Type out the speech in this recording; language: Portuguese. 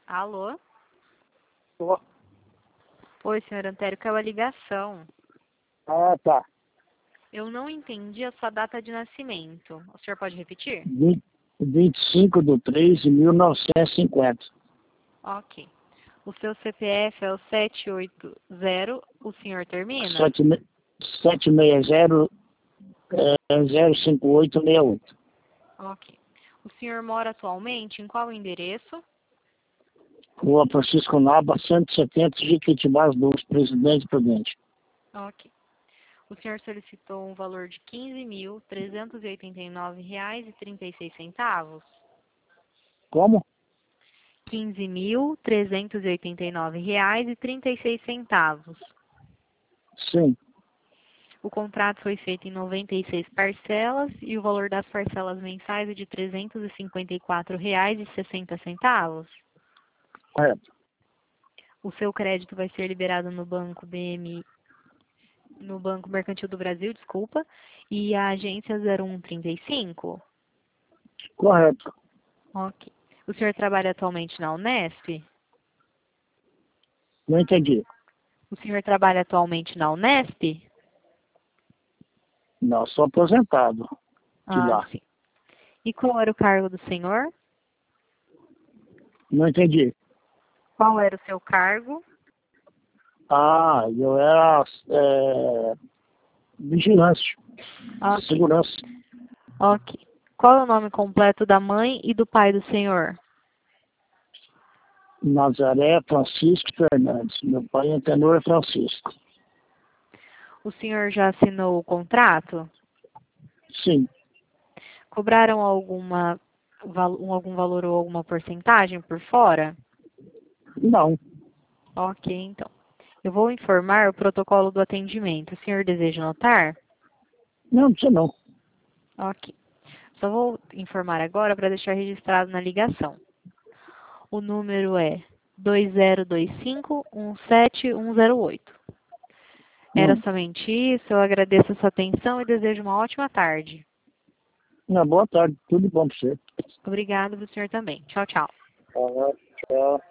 Alô? Tô. Oi, senhor Antério, caiu a ligação. Ah, tá. Eu não entendi a sua data de nascimento. O senhor pode repetir? 25/3/1950. Ok. O seu CPF é o 780, o senhor termina? 760 05868. Ok. O senhor mora atualmente em qual endereço? Rua Francisco Naba, 170, Jequitibás 2, Presidente Prudente. Ok. O senhor solicitou um valor de R$ 15.389,36. Como? R$ 15.389,36. Sim. O contrato foi feito em 96 parcelas e o valor das parcelas mensais é de R$ 354,60. Correto. O seu crédito vai ser liberado no Banco Mercantil do Brasil, desculpa, e a agência 0135. Correto. Ok. O senhor trabalha atualmente na Unesp? Não entendi. O senhor trabalha atualmente na Unesp? Não, sou aposentado de Ah, lá. sim. E qual era o cargo do senhor? Não entendi. Qual era o seu cargo? Ah, eu era vigilante, Ok. segurança. Ok. Qual é o nome completo da mãe e do pai do senhor? Nazaré Francisco Fernandes. Meu pai é Tenor Francisco. O senhor já assinou o contrato? Sim. Cobraram algum valor ou alguma porcentagem por fora? Não. Ok, então. Eu vou informar o protocolo do atendimento. O senhor deseja anotar? Não precisa não. Ok. Só vou informar agora para deixar registrado na ligação. O número é 2025-17108. Era somente isso. Eu agradeço a sua atenção e desejo uma ótima tarde. Boa tarde. Tudo bom para você. Obrigada para o senhor também. Tchau, tchau. Tchau.